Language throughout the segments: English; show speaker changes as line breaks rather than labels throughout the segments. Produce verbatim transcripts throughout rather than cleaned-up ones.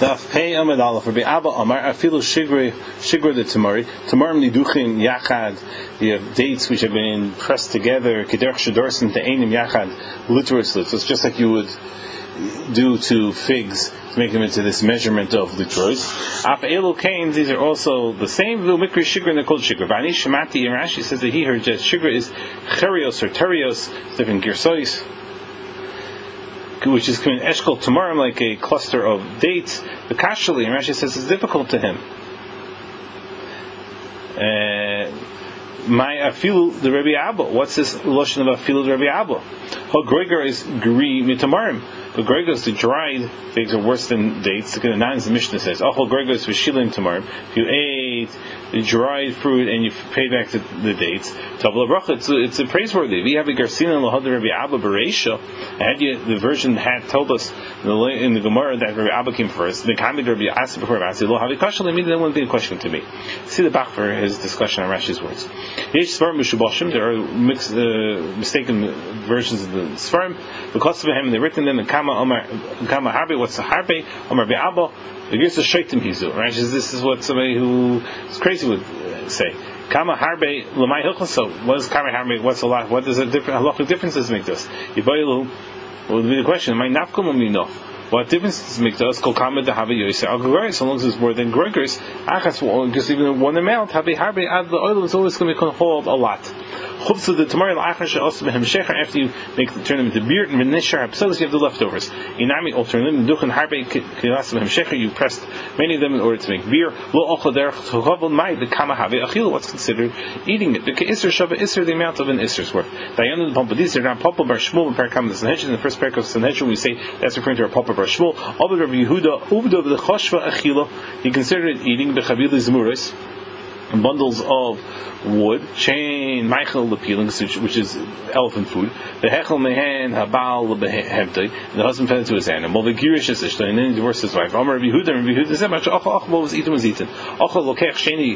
Daf Pei Amid Aleph Rabbi Abba Amar Afilu Shigra Shigra the Tamari Tamarim Niduchin Yachad. You have dates which have been pressed together Kederch Shadorsin to Einim Yachad literally. So it's just like you would do to figs to make them into this measurement of litros. Af Elu Kain, these are also the same. Vu Mikri Shigra and called Shigra. Vani Shemati and Rashi says that he heard that Shigra is Cherios or Terios, different Girsois, which is coming Eshkol Tamarim, like a cluster of dates. The Kashali, and Rashi says it's difficult to him. My afilu the Rabbi Abba. What's this lotion of afilu the Rabbi Abba? How Gregor is gri mitamarim. But Gregor is the dried figs are worse than dates. The nine is the Mishnah says. Oh, Gregor is v'shilim tamarim. If you ate the dried fruit and you paid back the, the dates, tabla bracha. It's, it's a praiseworthy. We have a garsina lahad Rabbi Abba bereisha. Had you the version had told us in the, in the Gemara that Rabbi Abba came first. The kind of Rabbi Asa before Rabbi Asa lo havi kashal. It means that wouldn't be a question to me. See the back for his discussion on Rashi's words. There are mixed, uh, mistaken versions of the Sfarim. Because of him, they've written them in Kama Omar, Kama Harbe. What's the Harbe? Omar Be'abo. The Girsa Shaitim Hizu. Right? This is what somebody who is crazy would uh, say. Kama Harbe Lamai Hilchaso. What is Kama Harbe? What's a lot? What does a different halachic differences make this? Yibayilu would be the question. My nafkum umino. What difference does it make to us? Kol Kama de Have Yosei Al Gregorius. So long as it's more than Gregorius, Achas just even one amount. Have Harbe Ad the oil is always going to hold a lot. After you make turn them into beer and v'nishar hapsados, you have the leftovers. Inami alternative duchen harbe kilas v'hemshecher. You pressed many of them in order to make beer. Lo ochel derech tochavel mai the kama have achil. What's considered eating it? The isser shava isser the amount of an isser's worth. Dayan the pampadis are not papa bar shmuel and parakam the Sanhedrin. In the first parak of Sanhedrin we say that's referring to our papa bar shmuel. Abed Rabbi Yehuda uvdo v'lechoshva achila. He considered it eating b'chavili zmuris, bundles of wood, chain, Michael Lepiling, which is elephant food, the Hechel Mehen, Habal Lebehemtei, the husband fed it to his animal, the Girish is Ishta, and then he divorced his wife. Amar Rabbi Yehuda, and Rabbi Yehuda said, much Achel Achel was eaten, was eaten. Achel Lokech Sheni,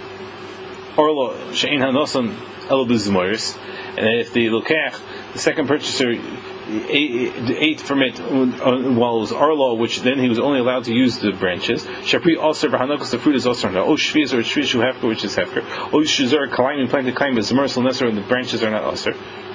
Orlo, Shein Hanosan, Elobizmoris, and if the Lokech, the second purchaser, ate from it while it was arlo, which then he was only allowed to use the branches. Shapri also because the fruit is also no. Oh shviz or shviz hefker, which is hefker. Oh shizar kalim and planted kalim is merciful nesser, and the branches are not also.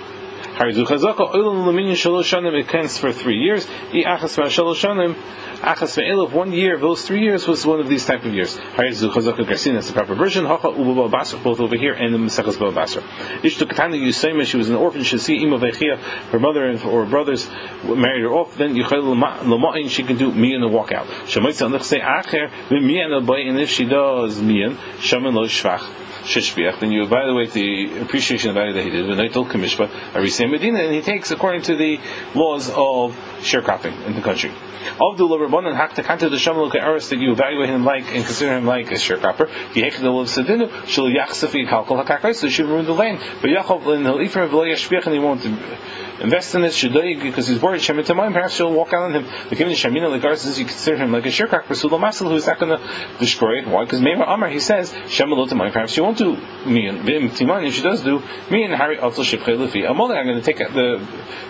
Harizu chazaka oilam luminian shalosh shanim. It cleansed for three years. I achas shalosh shanim. Achas ve'elav, one year of those three years was one of these type of years. Harizu chazaka garsin, that's the proper version. Hacha uba basar, both over here and the mesachas ba basar. Ishtu katana yusayma, she was an orphan. She see ima vechia, her mother and or brothers married her off. Then yuchayl lama'in, she can do miyan and walk out. Shemaitza nechsei acher miyan albay, and if she does miyan, shaman lo shvach. Then you evaluate the appreciation of value that he did. When I told Kamishba, Arisei Medina, and he takes according to the laws of sharecropping in the country. Of the Rabbanan Haktakanta the Shamaluk Aris, that you evaluate him like and consider him like a sharecropper. Yehechadol of Sedinu, Shal Yachsafi Kalkal Hakakai, so you should ruin the land. But Yachov and Halifra V'Layashpiach, and he won't invest in it, Shadai, because he's worried, Shemitamayim, perhaps she'll walk out on him. The Kivin Shamina Lagar says you consider him like a sharecropper, Sulamasal, who's not going to destroy it. Why? Because Meimar Amar, he says, Shemalotamayim, perhaps she won't do me and Timan, if she does do me and Harry Alto Shipche Lufi. I'm only going to take the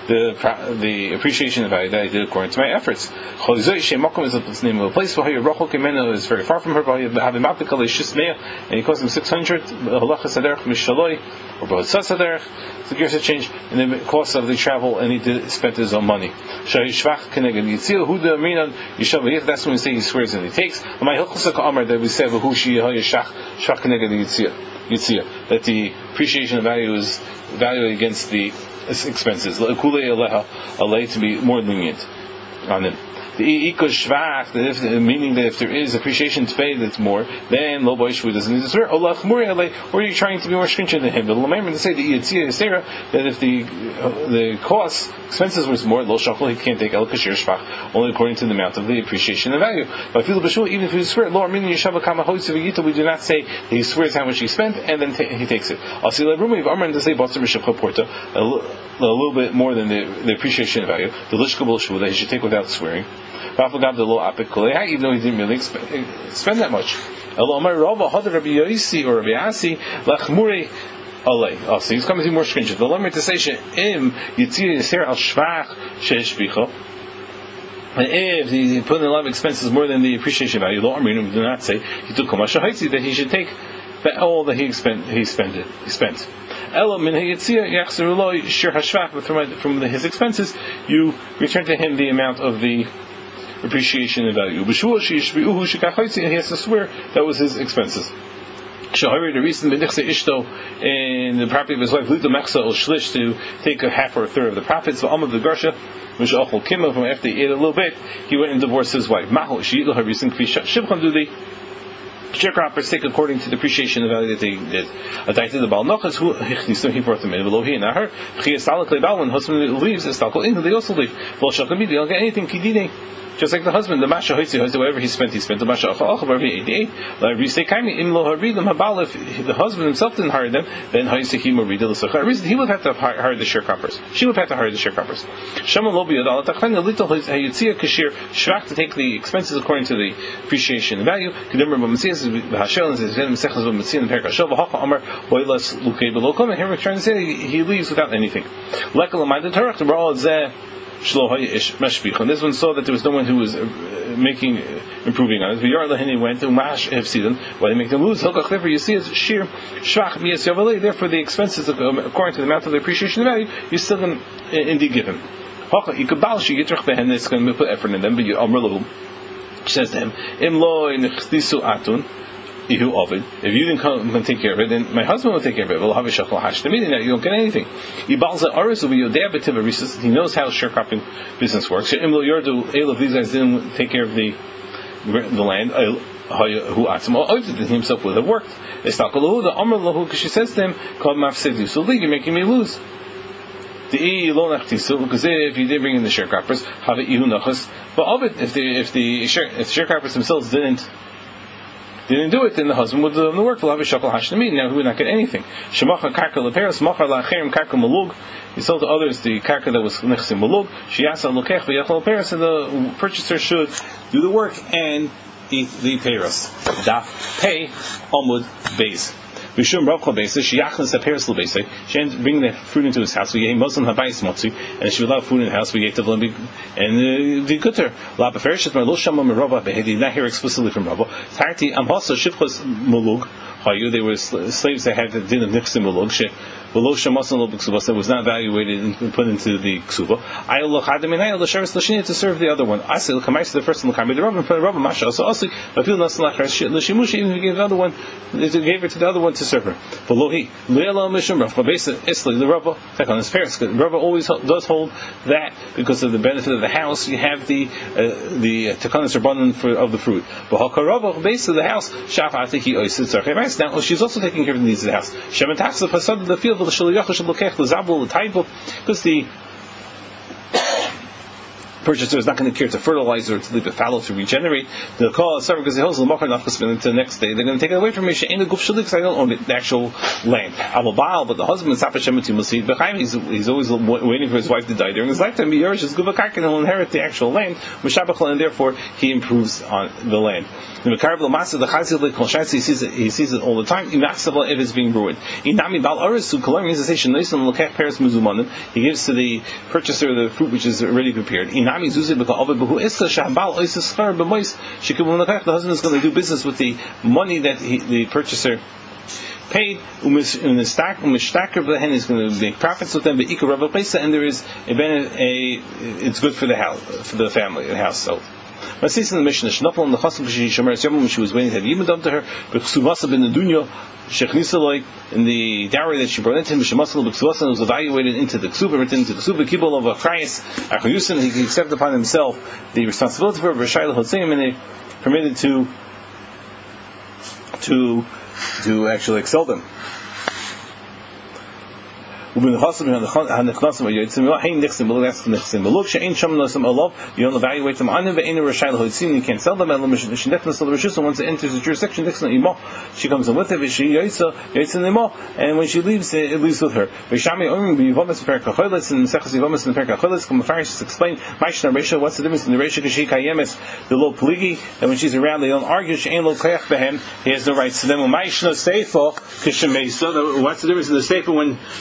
the the appreciation of value that I did according to my efforts. Cholizoi Shemakom is the name of a place. V'Hayu Rachel Kemena is very far from her. V'Hayu Havimapikal Shismeya, and he cost him six hundred. Halacha Saderech Mishaloi or Bohatzas Saderech. The gears had changed, and the cost of the travel, and he did spent his own money. Shai Shvach Keneged Yitzil Huda Minan Yishav. That's when we say he swears and he takes. My Hilchosaka Amar that we say V'Hushi Yehoya Shach Shvach Keneged Yitzil. Yitzil, that the appreciation of value is valued against the expenses. L'Kulei Aleha Alei, to be more lenient on him. The ikosh shvach, meaning that if there is appreciation to pay that's more, then lo boishu doesn't need to swear. Or are you trying to be more stringent than him? But remember to say the yitzia yisera, that if the uh, the costs expenses was more, lo shachol, he can't take el kashir shvach only according to the amount of the appreciation and value. But feel b'shul, even if he swear lo meaning yishava kama hoitzav yita, we do not say he swears how much he spent and then ta- he takes it. I'll see like rumah of amran to say b'tzar b'shevcha porta a little bit more than the, the appreciation and value. The lishkabel shvu that he should take without swearing. Even though he didn't really spend that much. Oh, so he's coming to be more stringent. The limit to say she'im yitzir yisir al shvach she'eshbicha. And if he put in a lot of expenses more than the appreciation value, the Amrim do not say he took Kamasha Haitzi that he should take all that he spent. He spent it. He spent. Elo min hayitzia yachzer lo shir hashvach, but from from his expenses, you return to him the amount of the appreciation and value. B'shua sheyishbiuhu shekach haitzi, and he has to swear that was his expenses. Shahari, the reason b'nichse ishto in the property of his wife, lita mechsa or shlish, to take a half or a third of the profits. V'am of the garsha, which achol kimah, from after he ate a little bit, he went and divorced his wife. Mahol sheitlo harisin kvi shivchan do the sharecroppers take according to the appreciation of the value that they did. A daita the Baal Nochas who he brought them in. Below he and her, when husband leaves, they also leave. Well, Shakamidi, they don't get anything. Kidine. Just like the husband, the Masha Hoitzi, whatever he spent, he spent. The Masha Achal, whatever he ate, if the husband himself didn't hire them, then the reason he would have to hire the sharecroppers. She would have to hire the sharecroppers. Shvach to take the expenses according to the appreciation and value. And here we're trying to say he leaves without anything. And this one saw that there was no one who was uh, making, uh, improving on it. He went to Mash F C them. Why they make them lose? You see, it's sheer shvach miyas yavalei. Therefore, the expenses according to the amount of the appreciation value, you still can uh, indeed give him. You could bal she yitrach behen. It's going to put effort in them. But you amrulum says to him, Im lo inchdisu atun. If you didn't come and take care of it, then my husband will take care of it. Now you don't get anything. He knows how sharecropping business works. If these guys didn't take care of the the land, who himself would have worked. She says to him, so you're making me lose. Because if you did bring in the sharecroppers, but if the if the sharecroppers themselves didn't didn't do it, then the husband would do the work. Now he would not get anything. He sold to others the karka that was nechsim malug. And the purchaser should do the work and eat the peiros. Daf pei amud beis. V'shum Rav basis, she yachnas haperes l'beisay. She didn't bring the fruit into his house. We gave Muslim habayis motzi, and she would allow food in the house. We gave tavlim and the gutter. La beferishes my lo shama merava behedi. Not here explicitly from Rava. Tarti amhasa shivchos mulug. Hayu, they were slaves that had the din of nixim mulug. She below shamasan lo b'ksubas that was not evaluated and put into the ksuba. Ayol lo chadam and ayol lo sharis l'shini to serve the other one. Asil kamais the first one l'kamei the Rava for the Rava masha. So also, but feel nasan lachar l'shimushi even if he gave the other one, they gave it to the other one to serve her. Below he le'ela mishum Rav kabesa isli the Rava take on his parents. Rava always does hold that because of the benefit of the house. You have the uh, the takanas rabbanon for of the fruit. But hakarava base of the house shaf atiki oisid tzarchei. Now she's also taking care of the needs of the house. Shemen tax the facade of the field of the shaliyach shalokech the zabul the taival because the purchaser is not going to care to fertilize or to leave the fallow to regenerate. They'll call it several because the hills will mock enough to spend until the next day. They're going to take it away from me. Ain't a guf shalik because I don't own the actual land. Abal, but the husband he's he's always waiting for his wife to die during his lifetime. He will inherit the actual land, and therefore he improves on the land. The the he sees it, he sees it all the time. If it's being ruined, he gives to the purchaser the fruit which is already prepared. The husband is going to do business with the money that he, the purchaser paid, and is going to make profits with them. And there is a, a it's good for the house, for the family, the household. But since in the Mishnah, Shnopel and the Chasam when she was waiting to have Yimud done to her, in the dunya. In the dowry that she brought into him, was evaluated into the ksuba, written into the ksuba, kibul of a chrayas, achayusin, he accepted upon himself the responsibility for Rashayla Hotzim, and they permitted to to to actually excel them. You don't evaluate them on them, you can't sell them. Once it enters the jurisdiction, she comes in with it, and when she leaves, it leaves with her. Explain what's the difference in the Reisha, the low pligi, and when she's around, they don't argue. He has no rights to them. What's the difference in the Seifa when she dies?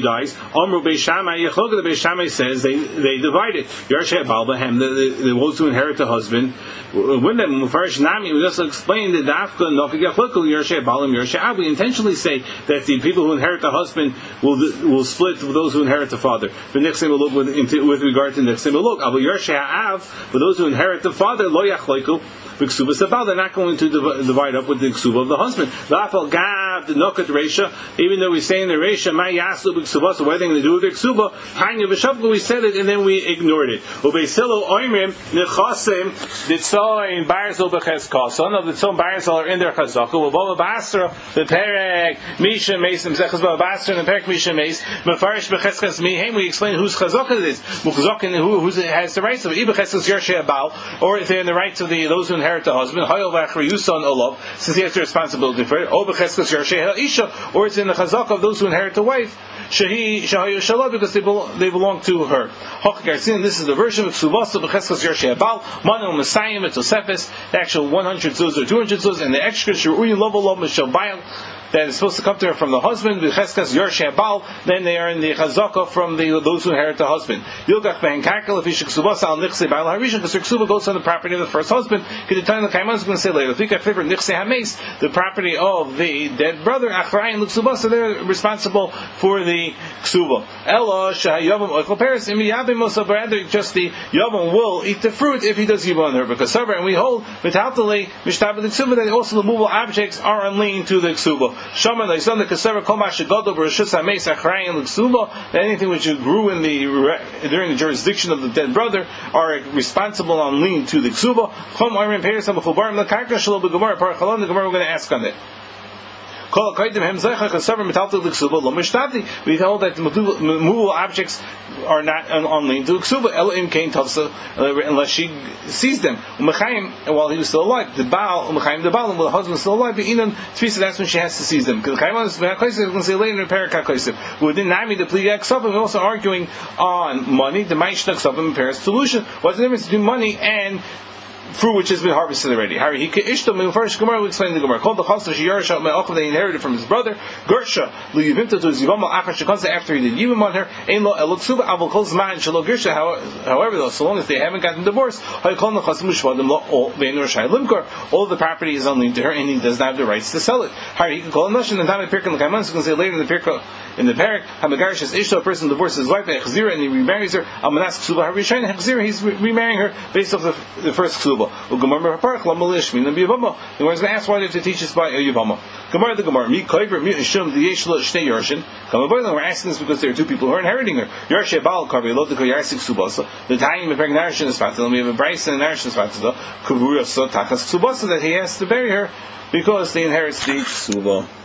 dies. Amru Beis Shammai, Yechlok, the Beis Shammai says they they divide it. Yarshei Baal Behem, the the those who inherit the husband. When the Mufarish Nami, we also explain the Dafka Nokig Yechlok Yarshei Baalim Yarshei Ab. We intentionally say that the people who inherit the husband will will split with those who inherit the father. The Nixim will look with with regard to Nixim will look. Abu Yarshei Av, for those who inherit the father, Lo Yachloiku. They're not going to divide up with the ksuba of the husband. The nokat reisha, even though we say in the reisha, my yaslu b'ksuba, so what are they going to do with the ksuba? Hanya b'shavka, we said it and then we ignored it. Ubeisilo oimrim nechasim ditzoin barzol b'cheskason of the tzon barzol are in their chazaka. Ubava basra the perek misha mesim zechaz bava basra and the perek misha mes mefarish b'cheskas mihem. We explain whose chazaka it is. Muchazakin who who has the rights of it. Ibecheskas yershei abal, or if they're in the rights of the those who inherit the husband, since he has the responsibility for it, or it's in the chazak of those who inherit the wife, because they belong, they belong to her. This is the version of Ksubasa b'cheskas yershei abal, manu mesayim etosefes, the actual one hundred zuz or two hundred zuz, and the extra shuruyin lovo lo mishal bayal, that is supposed to come to her from the husband, b'cheskas yershei abal, then they are in the chazaka from the those who inherit the husband. Yilgach ben karkel if he ksubasa al nichse bayal harishan, because her ksuba goes on the property of the first husband. The Kaiman is going to say later, the property of the dead brother, Achrayin Luksubasa, they're responsible for the Ksuba. Ella Shahayavam Oichel Paris, and Miyabim rather just the Yavam will eat the fruit if he does Yiva on her, because Sabra, and we hold Mithaltale Mishtab the Ksuba that also the movable objects are on lean to the Ksuba. Shaman Lyson the Kasara Komash Godo Bereshus Hames Achrayin Luksuba, that anything which grew in the during the jurisdiction of the dead brother are responsible on lean to the Ksuba. The Gemara we're going to ask on it. We hold that the movable objects are not on lean to ksuba unless she sees them. While he was still alive, the Baal, the Baal, the husband was still alive, that's when she has to seize them. Because we're going to say later in Parak within Nami the Pliga we're also arguing on money, the Maishna Ksavim and Paris solution. What's the difference between money and fruit which has been harvested already? Harry, he ishtam. First Gemara, we explain the Gemara. Called the chasna sheyarsha me'achav, they inherited from his brother. Gersha liyivimta to his yivama achar shekansa, after he did yivim on her. Ein lo elok suba avol kol zman shelo gersha. However, though, so long as they haven't gotten divorced, hayikol nechasim u'shvadim lo all ve'en rashai limkor. All the property is on lien to her, and he does not have the rights to sell it. Harry, he can call a nation and time in Pirkei L'Kaiman. So we can say later in the Pirkei in the parak, hamagarish is ishto, a person divorces his wife echzira and he remarries her. Almanas ksuba harishayin echzira, he's remarrying her based off the, the first ksuba. The Gemara is going to ask why they have to teach us by a Yavama. Gemara the Gemara. Mi koiver mi ishum the yeshlo shnei yarshin. We're asking this because there are two people who are inheriting her. Yarshe Baal karvi lo deko yarsik subasa. The time we bring narshin is fatal. We have a brayse and narshin is fatal. Kavura so takas subasa that he has to bury her because they inherit the suba.